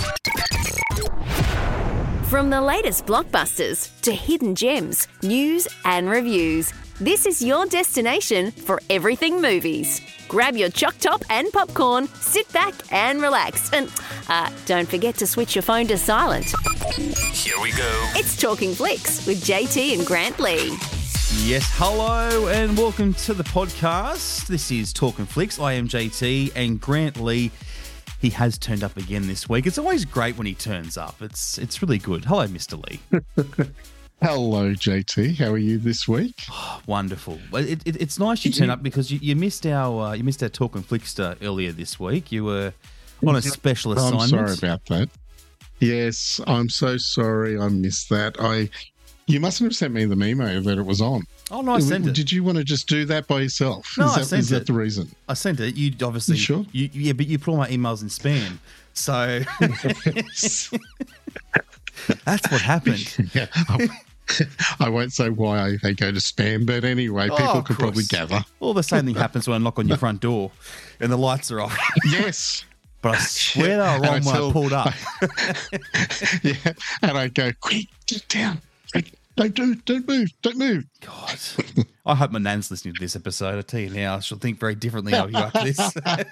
From the latest blockbusters to hidden gems, news and reviews, this is your destination for everything movies. Grab your choc top and popcorn, sit back and relax. And don't forget to switch your phone to silent. Here we go. It's Talking Flicks with JT and Grant Lee. Yes, hello and welcome to the podcast. This is Talking Flicks. I am JT and Grant Lee. He has turned up again this week. It's always great when he turns up. It's really good. Hello, Mr. Lee. Hello, JT. How are you this week? Oh, wonderful. It's nice you turn up because you missed our Talking Flickster earlier this week. You were on a special assignment. I'm sorry about that. Yes, I'm so sorry I missed that. You mustn't have sent me the memo that it was on. Oh, no, I sent it. Did you want to just do that by yourself? No, I sent it. Is that the reason? I sent it. You obviously... You sure? Yeah, but you put all my emails in spam. So... That's what happened. Yeah. I won't say why they go to spam, but anyway, people could probably gather. Well, the same thing happens when I knock on your front door and the lights are off. Yes. But I swear they were wrong when I pulled up. Yeah, and I go, quick, get down. Don't move. God. I hope my nan's listening to this episode. I tell you now, she'll think very differently of you after this.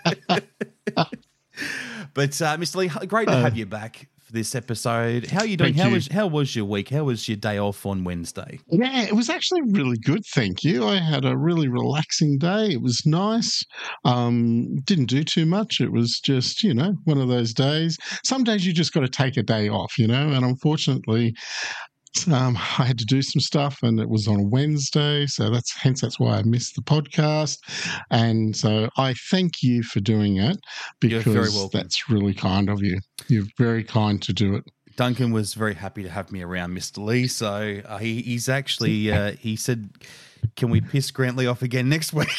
But, Mr. Lee, great to have you back for this episode. How are you doing? How was your week? How was your day off on Wednesday? Yeah, it was actually really good, thank you. I had a really relaxing day. It was nice. Didn't do too much. It was just, one of those days. Some days you just got to take a day off, and unfortunately... I had to do some stuff and it was on a Wednesday, so that's why I missed the podcast. And so I thank you for doing it because You're very welcome. That's really kind of you. You're very kind to do it. Duncan was very happy to have me around, Mr. Lee. So he's actually, he said, can we piss Grant Lee off again next week?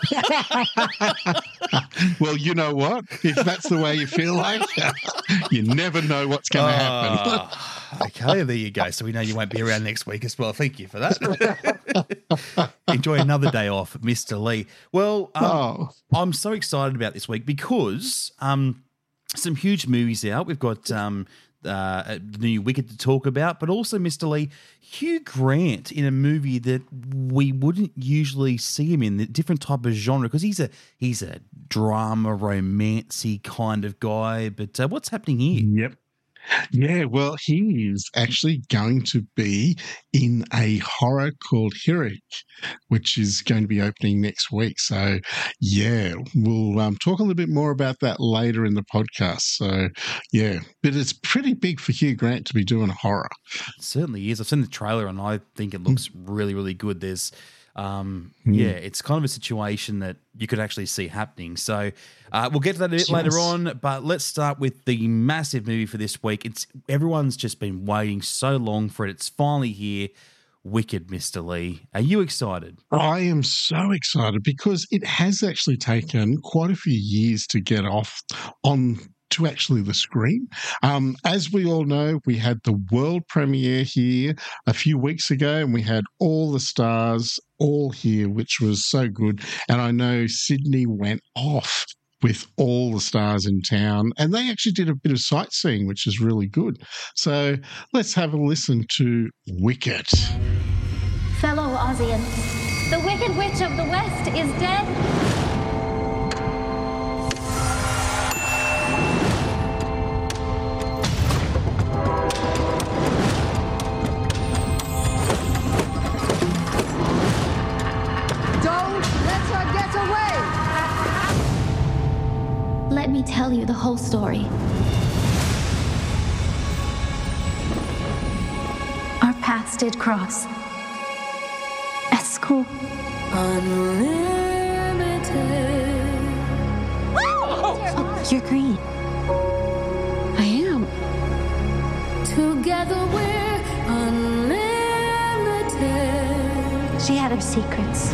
Well, you know what? If that's the way you feel like, you never know what's going to happen. Okay, there you go. So we know you won't be around next week as well. Thank you for that. Enjoy another day off, Mr. Lee. Well, I'm so excited about this week because some huge movies out. We've got the new Wicked to talk about, but also, Mr. Lee, Hugh Grant in a movie that we wouldn't usually see him in, a different type of genre, because he's a drama, romancy kind of guy. But what's happening here? Yep. Yeah, well, he is actually going to be in a horror called Hirik, which is going to be opening next week. So, yeah, we'll talk a little bit more about that later in the podcast. So, yeah, but it's pretty big for Hugh Grant to be doing horror. It certainly is. I've seen the trailer and I think it looks really, really good. There's yeah, it's kind of a situation that you could actually see happening. So we'll get to that a bit later on, but let's start with the massive movie for this week. Everyone's just been waiting so long for it. It's finally here. Wicked, Mr. Lee. Are you excited? I am so excited because it has actually taken quite a few years to get off on to actually the screen. As we all know, we had the world premiere here a few weeks ago and we had all the stars all here, which was so good. And I know Sydney went off with all the stars in town and they actually did a bit of sightseeing, which is really good. So let's have a listen to Wicked. Fellow Ozians, the Wicked Witch of the West is dead. Let me tell you the whole story. Our paths did cross. At school. Unlimited. You're green. I am. Together we're unlimited. She had her secrets.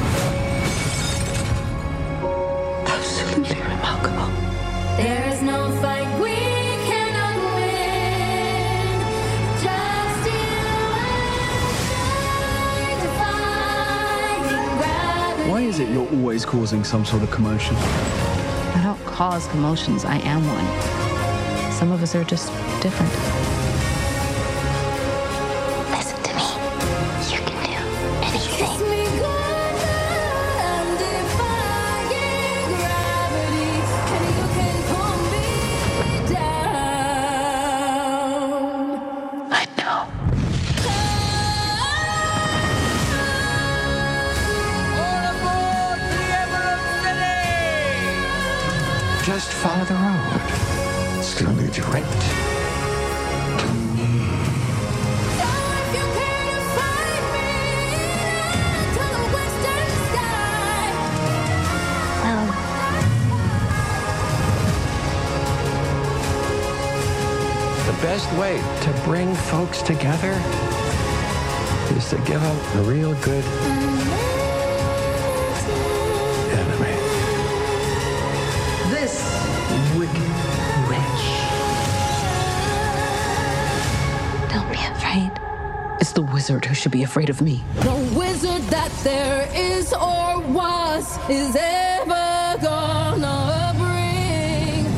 Absolutely remarkable. There is no fight we cannot win. Just you and I, defying gravity. Why is it you're always causing some sort of commotion? I don't cause commotions, I am one. Some of us are just different. Listen to me. You can do anything. Kiss me goodnight, I'm defying gravity, and you can calm me down. I know. Just follow the road. It's gonna lead you right to me. So if you care to find me to the western sky, Well, The best way to bring folks together is to give them a real good enemy. This wicked witch. don't be afraid. It's the wizard who should be afraid of me. no wizard that there is or was is ever gonna bring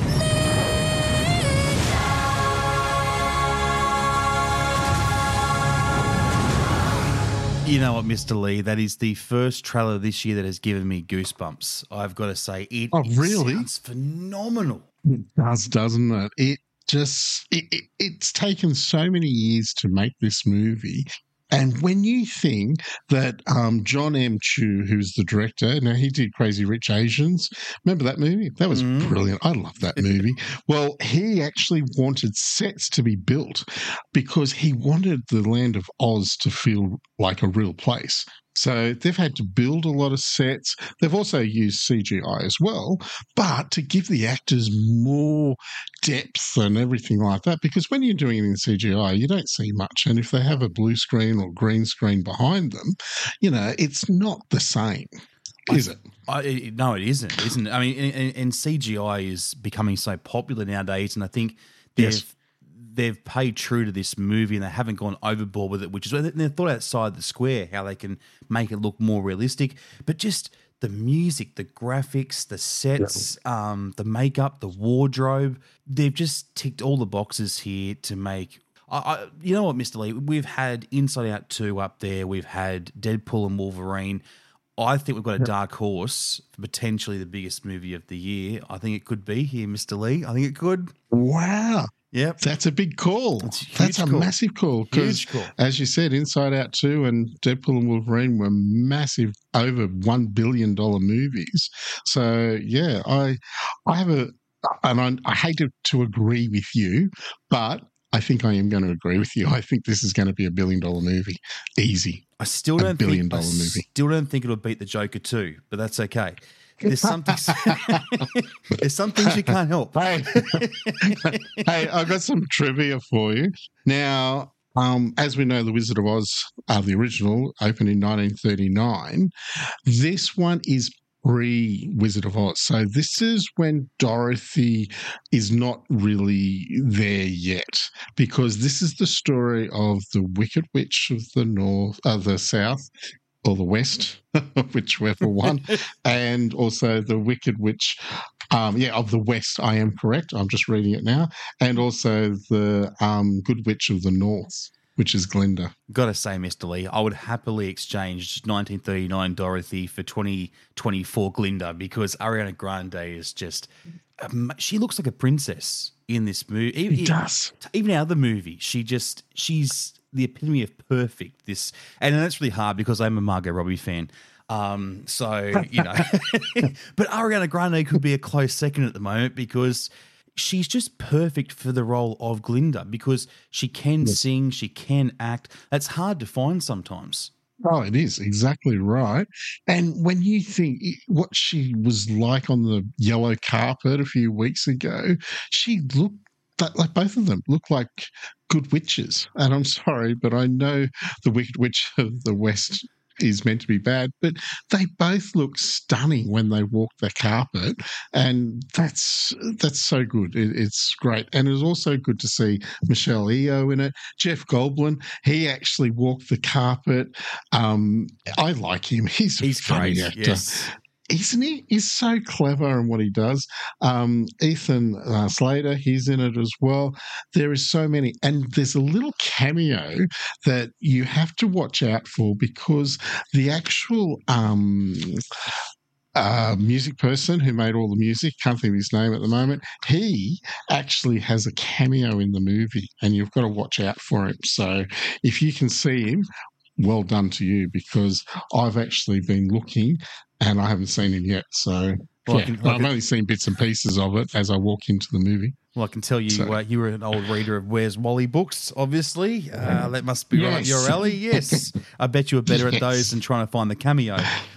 You know what, Mr. Lee? That is the first trailer this year that has given me goosebumps. I've got to say, it really? sounds phenomenal. It does, doesn't it? It's taken so many years to make this movie. And when you think that John M. Chu, who's the director, now he did Crazy Rich Asians. Remember that movie? That was brilliant. I love that movie. Well, he actually wanted sets to be built because he wanted the land of Oz to feel like a real place. So they've had to build a lot of sets. They've also used CGI as well, but to give the actors more depth and everything like that, because when you're doing it in CGI, you don't see much. And if they have a blue screen or green screen behind them, it's not the same, is it? No, it isn't it? I mean, and CGI is becoming so popular nowadays, and I think they've paid true to this movie and they haven't gone overboard with it, which is where they've thought outside the square, how they can make it look more realistic. But just the music, the graphics, the sets, the makeup, the wardrobe, they've just ticked all the boxes here to make... you know what, Mr. Lee? We've had Inside Out 2 up there. We've had Deadpool and Wolverine. I think we've got a dark horse for potentially the biggest movie of the year. I think it could be here, Mr. Lee. I think it could. Wow. Yep. That's a big call. That's a massive call. Huge call. As you said, Inside Out 2 and Deadpool and Wolverine were massive, over $1 billion movies. So, yeah, I hate to agree with you, but I think I am going to agree with you. I think this is going to be $1 billion movie. Easy. I still don't think it'll beat the Joker 2, but that's okay. There's some things you can't help. Hey, I've got some trivia for you. Now, as we know, The Wizard of Oz, the original, opened in 1939. This one is pre-Wizard of Oz. So this is when Dorothy is not really there yet, because this is the story of the Wicked Witch of the South, or the West, whichever one, and also the Wicked Witch, of the West. I am correct. I'm just reading it now. And also the Good Witch of the North, which is Glinda. Got to say, Mr. Lee, I would happily exchange 1939 Dorothy for 2024 Glinda, because Ariana Grande is just... she looks like a princess in this movie. She does. Even in other movie, she's the epitome of perfect. And that's really hard because I'm a Margot Robbie fan. But Ariana Grande could be a close second at the moment, because she's just perfect for the role of Glinda, because she can sing, she can act. That's hard to find sometimes. Oh, it is exactly right. And when you think what she was like on the yellow carpet a few weeks ago, she looked like both of them look like good witches. And I'm sorry, but I know the Wicked Witch of the West is meant to be bad, but they both look stunning when they walk the carpet, and that's so good. It's great. And it was also good to see Michelle Yeoh in it. Jeff Goldblum, he actually walked the carpet. I like him. He's a funny great, actor. yes. isn't he? He's so clever in what he does. Ethan Slater, he's in it as well. There is so many. And there's a little cameo that you have to watch out for because the actual music person who made all the music, can't think of his name at the moment, he actually has a cameo in the movie and you've got to watch out for him. So if you can see him, well done to you, because I've actually been looking and I haven't seen him yet. So I've only seen bits and pieces of it as I walk into the movie. Well, I can tell you, you were an old reader of Where's Wally books, obviously. That must be right up your alley. Yes. I bet you were better at those than trying to find the cameo.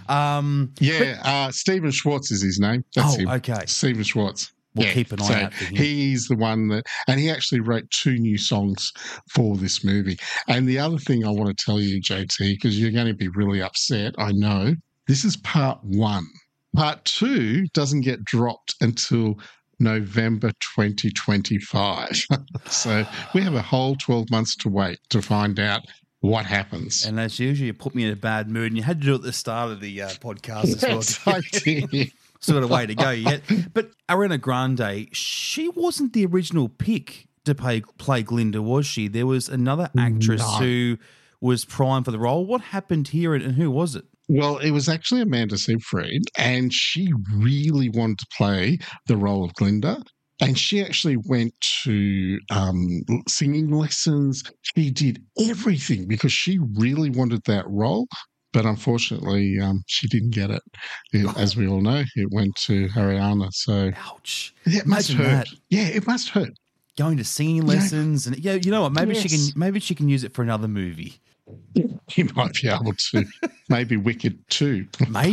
Stephen Schwartz is his name. That's him. Okay. Stephen Schwartz. We'll keep an eye out for him. He's the one that, and he actually wrote 2 new songs for this movie. And the other thing I want to tell you, JT, because you're going to be really upset, I know, this is part 1. Part 2 doesn't get dropped until November 2025. So we have a whole 12 months to wait to find out what happens. And as usual, you put me in a bad mood, and you had to do it at the start of the podcast as well. Yes, I did. Sort of way to go yet. But Ariana Grande, she wasn't the original pick to play Glinda, was she? There was another actress who was primed for the role. What happened here and who was it? Well, it was actually Amanda Seyfried, and she really wanted to play the role of Glinda. And she actually went to singing lessons. She did everything because she really wanted that role. But unfortunately, she didn't get it. As we all know, it went to Ariana. So, ouch! It must hurt. Yeah, it must hurt. Going to singing lessons, and you know what? Maybe she can use it for another movie. You might be able to. Maybe Wicked 2.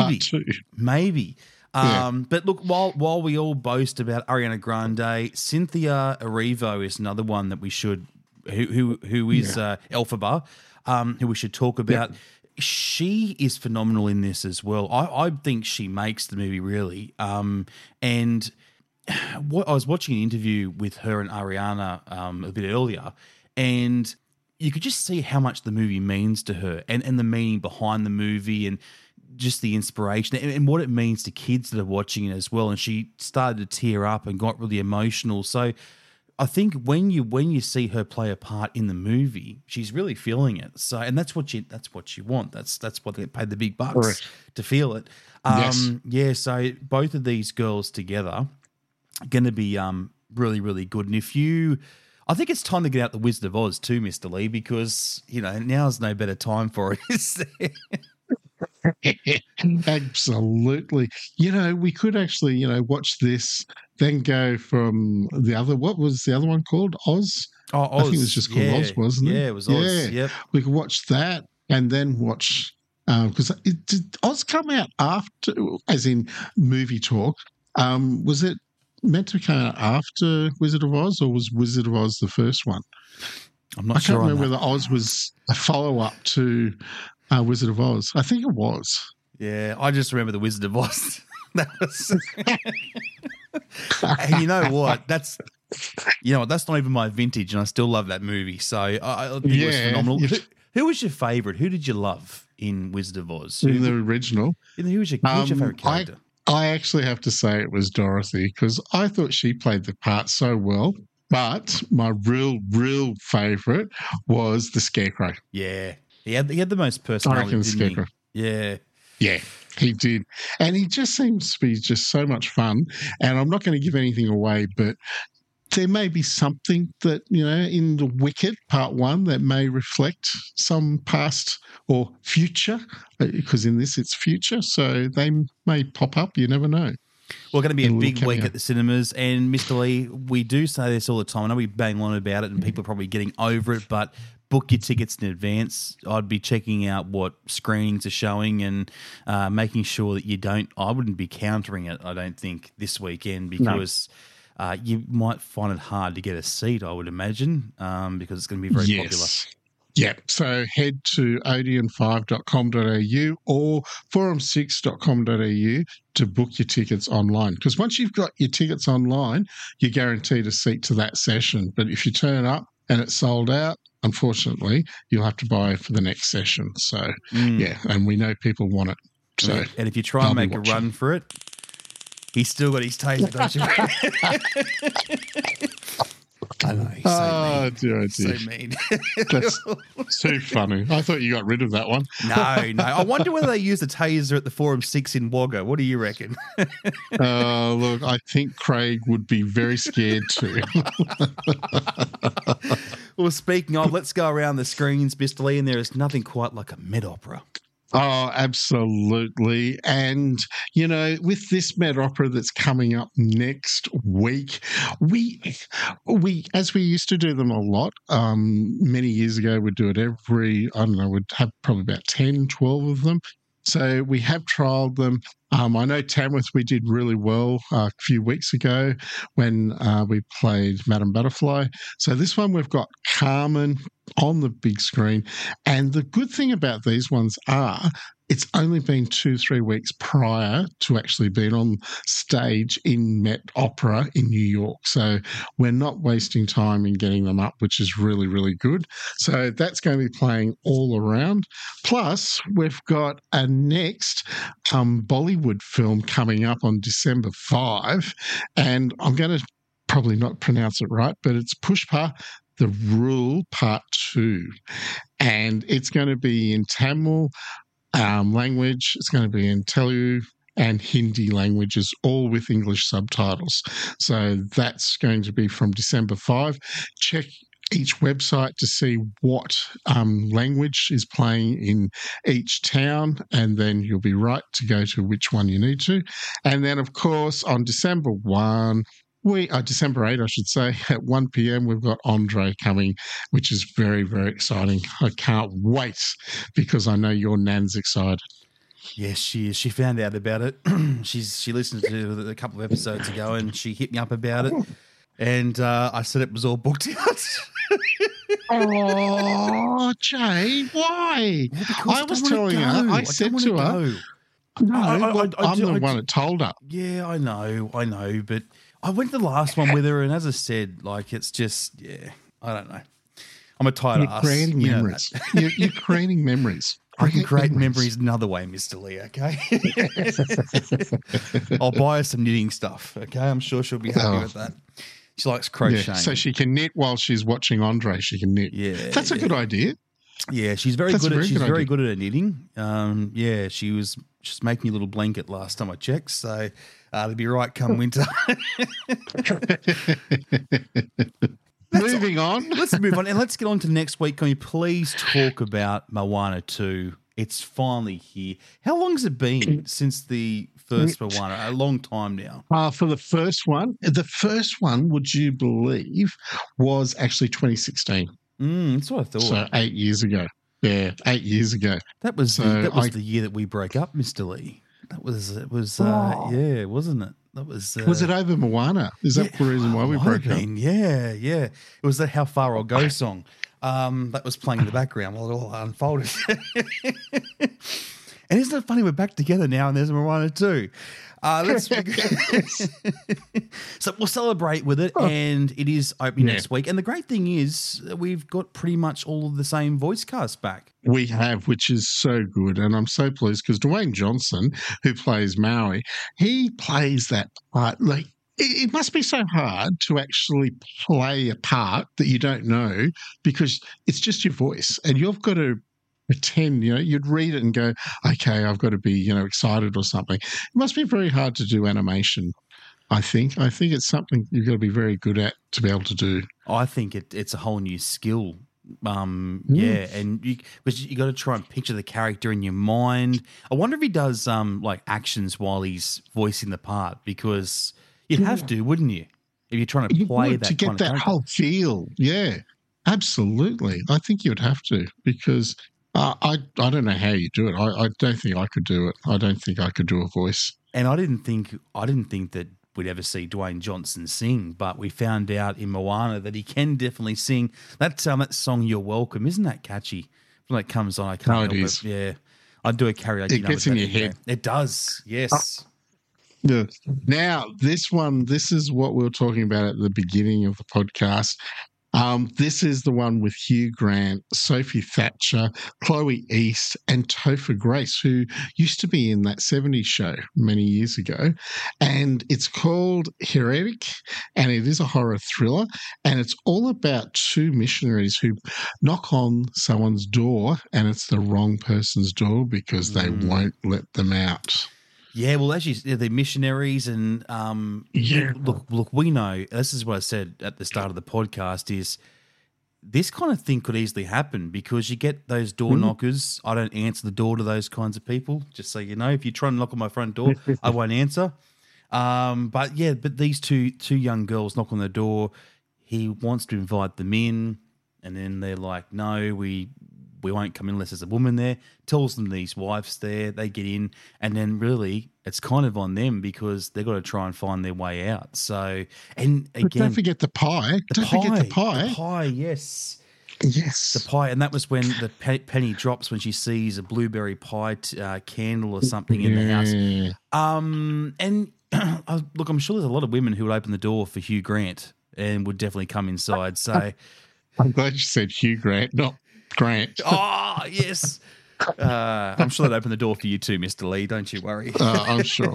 Maybe. But look, while we all boast about Ariana Grande, Cynthia Erivo is another one that we should, who is Elphaba, who we should talk about. Yep. She is phenomenal in this as well. I think she makes the movie really. And I was watching an interview with her and Ariana a bit earlier, and you could just see how much the movie means to her and the meaning behind the movie and just the inspiration and what it means to kids that are watching it as well. And she started to tear up and got really emotional. So I think when you see her play a part in the movie, she's really feeling it. So, and that's what you want. That's what they paid the big bucks to feel it. Yeah. So both of these girls together are going to be really, really good. And I think it's time to get out the Wizard of Oz too, Mr. Lee, because now's no better time for it, is there? Absolutely. We could actually, watch this, then go from the other. What was the other one called? Oz? Oh, Oz. I think it was just called Oz, wasn't it? Yeah, it was Oz. Yeah. Yep. We could watch that and then watch, because did Oz come out after, as in movie talk? Was it meant to come out after Wizard of Oz, or was Wizard of Oz the first one? I'm not sure. I can't remember whether Oz was a follow-up to Wizard of Oz. I think it was. Yeah, I just remember the Wizard of Oz. That was. And you know what? That's not even my vintage, and I still love that movie. So I think it was phenomenal. Who was your favourite? Who did you love in Wizard of Oz? In the original. Who was your favourite character? I actually have to say it was Dorothy, because I thought she played the part so well. But my real favourite was the Scarecrow. Yeah. He had the most personality, didn't Scarecrow. he? Yeah. Yeah, he did. And he just seems to be just so much fun. And I'm not going to give anything away, but there may be something that, in the Wicked Part 1 that may reflect some past or future, because in this it's future. So they may pop up. You never know. Well, going to be a big week at the cinemas. And Mr. Lee, we do say this all the time. I know we bang on about it and people are probably getting over it, but book your tickets in advance. I'd be checking out what screenings are showing and making sure that I wouldn't be countering it, I don't think, this weekend, because you might find it hard to get a seat, I would imagine, because it's going to be very popular. Yeah, so head to odeon5.com.au or forum6.com.au to book your tickets online. Because once you've got your tickets online, you're guaranteed a seat to that session. But if you turn up and it's sold out, unfortunately, you'll have to buy for the next session. So, and we know people want it So, and if you try and make a run for it, he's still got his taser, don't you? I know. He's so mean. Dear. So mean. That's too funny. I thought you got rid of that one. No. I wonder whether they used a taser at the Forum 6 in Wagga. What do you reckon? Look, I think Craig would be very scared too. Well, speaking of, let's go around the screens, Mr. Lee, and there is nothing quite like a Met Opera. Oh, absolutely. And, you know, with this Met Opera that's coming up next week, we as we used to do them a lot, many years ago, we'd do it we'd have probably about 10, 12 of them. So we have trialled them. I know Tamworth, we did really well a few weeks ago when we played Madame Butterfly. So this one we've got Carmen on the big screen. And the good thing about these ones it's only been 2-3 weeks prior to actually being on stage in Met Opera in New York. So we're not wasting time in getting them up, which is really, really good. So that's going to be playing all around. Plus, we've got a next Bollywood film coming up on December 5. And I'm going to probably not pronounce it right, but it's Pushpa, The Rule Part 2. And it's going to be in Tamil language. It's going to be in Telugu and Hindi languages, all with English subtitles. So that's going to be from December 5. Check each website to see what language is playing in each town, and then you'll be right to go to which one you need to. And then, of course, on December 8, I should say, at 1 p.m, we've got Andre coming, which is very, very exciting. I can't wait because I know your Nan's excited. Yes, she is. She found out about it. She listened to it a couple of episodes ago and she hit me up about it. And I said it was all booked out. Oh, Jay, why? Well, I was telling her, I said to her, no, I'm the one that told her. Yeah, I know, but I went to the last one with her, and as I said, like, it's just, I don't know. I'm a tired ass. Creating memories. You're creating memories. I can create memories another way, Mr. Lee, okay? I'll buy her some knitting stuff, okay? I'm sure she'll be happy with that. She likes crocheting. Yeah, so she can knit while she's watching Andre. She can knit. Yeah, that's a good idea. Yeah, she's very good at her knitting. She was just making a little blanket last time I checked, so it'll be right come winter. Moving on. Let's move on, and let's get on to next week. Can we please talk about Moana 2? It's finally here. How long has it been since the first Moana? A long time now. For the first one, would you believe, was actually 2016. That's what I thought. So 8 years ago. Yeah, 8 years ago. That was the year that we broke up, Mr. Lee. Wasn't it? That was. Was it over Moana? Is that the reason why we broke up? Yeah. It was that "How Far I'll Go" song that was playing in the background while it all unfolded. And isn't it funny? We're back together now, and there's Moana 2. So we'll celebrate with it, and it is opening next week. And the great thing is we've got pretty much all of the same voice cast back. We have, which is so good. And I'm so pleased because Dwayne Johnson, who plays Maui, he plays that part. Like, it must be so hard to actually play a part that you don't know because it's just your voice and you've got to pretend, you'd read it and go, okay, I've got to be, excited or something. It must be very hard to do animation, I think. I think it's something you've got to be very good at to be able to do. I think it's a whole new skill. Yeah, and you got to try and picture the character in your mind. I wonder if he does like actions while he's voicing the part because you'd have to, wouldn't you? If you're trying to play that to get kind of that character. whole feel. Yeah, absolutely. I think you'd have to because I don't know how you do it. I don't think I could do it. I don't think I could do a voice. And I didn't think that we'd ever see Dwayne Johnson sing, but we found out in Moana that he can definitely sing. That song "You're Welcome," isn't that catchy? When it comes on, I can't help it. Yeah, I'd do a karaoke. It gets in your head. It does. Yes. Yeah. Now, this is what we were talking about at the beginning of the podcast. This is the one with Hugh Grant, Sophie Thatcher, Chloe East, and Topher Grace, who used to be in that 70s show many years ago. And it's called Heretic, and it is a horror thriller. And it's all about two missionaries who knock on someone's door, and it's the wrong person's door because they won't let them out. Yeah, well, as they're missionaries, and look, we know, this is what I said at the start of the podcast, is this kind of thing could easily happen because you get those door knockers. I don't answer the door to those kinds of people, just so you know. If you try and knock on my front door, I won't answer. But these two young girls knock on the door. He wants to invite them in, and then they're like, no, we won't come in unless there's a woman there. Tells them his wife's there. They get in, and then really it's kind of on them because they've got to try and find their way out. So, and again, but don't forget the pie. Don't forget the pie. The pie, yes. Yes. The pie. And that was when the penny drops when she sees a blueberry pie candle or something in the house. And look, I'm sure there's a lot of women who would open the door for Hugh Grant and would definitely come inside. So I'm glad you said Hugh Grant, not Grant. Oh, yes. I'm sure they'd open the door for you too, Mr. Lee. Don't you worry. I'm sure.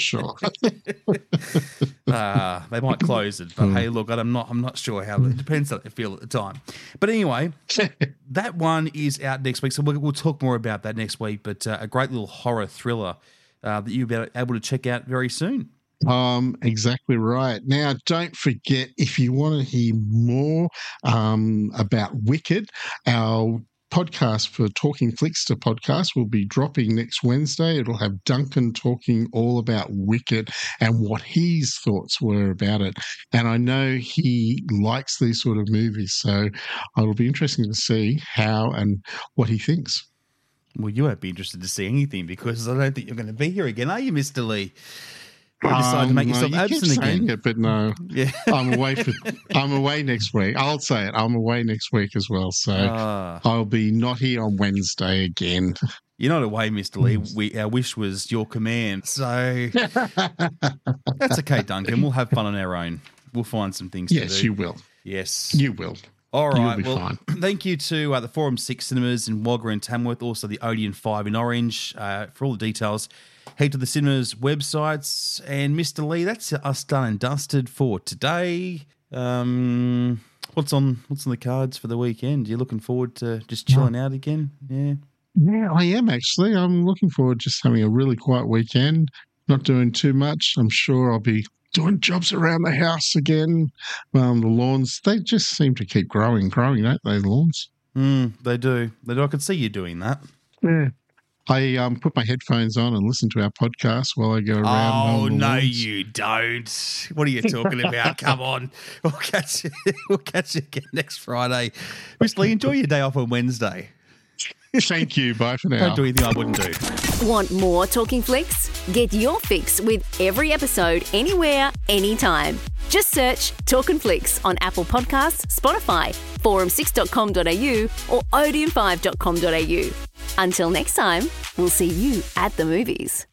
They might close it, but hey, look, I'm not sure how. It depends how they feel at the time. But anyway, that one is out next week, so we'll talk more about that next week. But a great little horror thriller that you'll be able to check out very soon. Exactly right. Now, don't forget, if you want to hear more about Wicked, our podcast for Talking Flickster podcast will be dropping next Wednesday. It'll have Duncan talking all about Wicked and what his thoughts were about it. And I know he likes these sort of movies, so it'll be interesting to see how and what he thinks. Well, you won't be interested to see anything because I don't think you're going to be here again, are you, Mr. Lee? You decided to make yourself absent again. It, but no, yeah. I'm away next week. I'll say it. I'm away next week as well, so I'll be not here on Wednesday again. You're not away, Mr. Lee. Our wish was your command, so that's okay, Duncan. We'll have fun on our own. We'll find some things to do. Yes, you will. Yes, you will. All right. You'll be fine. Thank you to the Forum 6 Cinemas in Wagga and Tamworth, also the Odeon 5 in Orange. For all the details, head to the cinemas' websites. And Mr. Lee, that's us done and dusted for today. What's on the cards for the weekend? You're looking forward to just chilling out again? Yeah. Yeah, I am actually. I'm looking forward to just having a really quiet weekend, not doing too much. I'm sure I'll be doing jobs around the house again. The lawns, they just seem to keep growing, don't they, the lawns? They do. I could see you doing that. Yeah. I put my headphones on and listen to our podcast while I go around. Oh, no, you don't. What are you talking about? Come on. We'll catch you again next Friday. Mr. Lee, enjoy your day off on Wednesday. Thank you. Bye for now. Don't do anything I wouldn't do. Want more Talking Flicks? Get your fix with every episode anywhere, anytime. Just search Talking Flicks on Apple Podcasts, Spotify, forum6.com.au or odeon5.com.au. Until next time, we'll see you at the movies.